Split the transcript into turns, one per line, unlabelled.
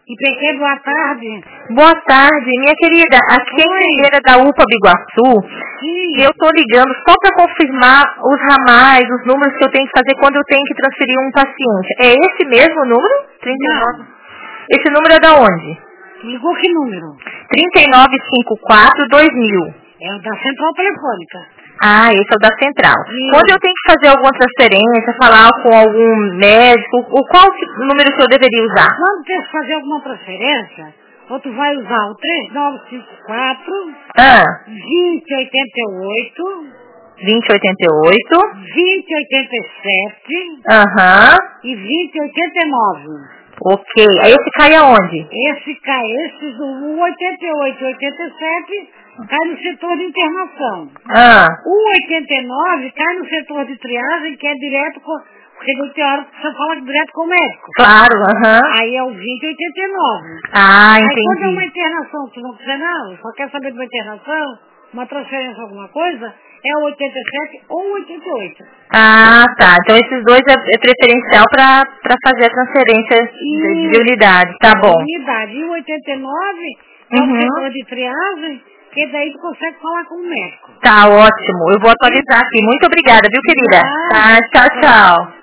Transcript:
IPQ, boa tarde.
Boa tarde, minha querida. Aqui é a enfermeira da UPA Biguaçu.
Sim.
E eu tô ligando só para confirmar os ramais, os números que eu tenho que fazer quando eu tenho que transferir um paciente. É esse mesmo número? 39?
Não.
Esse número é da onde?
Ligou que número?
3954-2000.
É o da central telefônica.
Ah, esse é o da central.
Sim.
Quando eu tenho que fazer alguma transferência, falar com algum médico, número que eu deveria usar?
Quando tem que fazer alguma transferência, ou tu vai usar o 3954 2088
2088.
2087 e 2089.
Ok. Aí esse cai aonde?
Esses do 88 e 87 cai no setor de internação. O 89 cai no setor de triagem, que é direto com... Porque tem hora que você fala direto com o médico.
Claro,
Aí é o 2089.
Ah,
Aí quando é uma
entendi.
internação que não quiser não, só quer saber de uma internação, uma transferência, alguma coisa, é o 87 ou o 88.
Ah, tá. Então esses dois é preferencial para fazer a transferência de unidade. Tá bom.
Unidade. E o 89 é o setor de triagem, que daí tu consegue falar com o médico.
Tá ótimo. Eu vou atualizar aqui. Muito obrigada, viu, querida? Tá, tchau, tchau.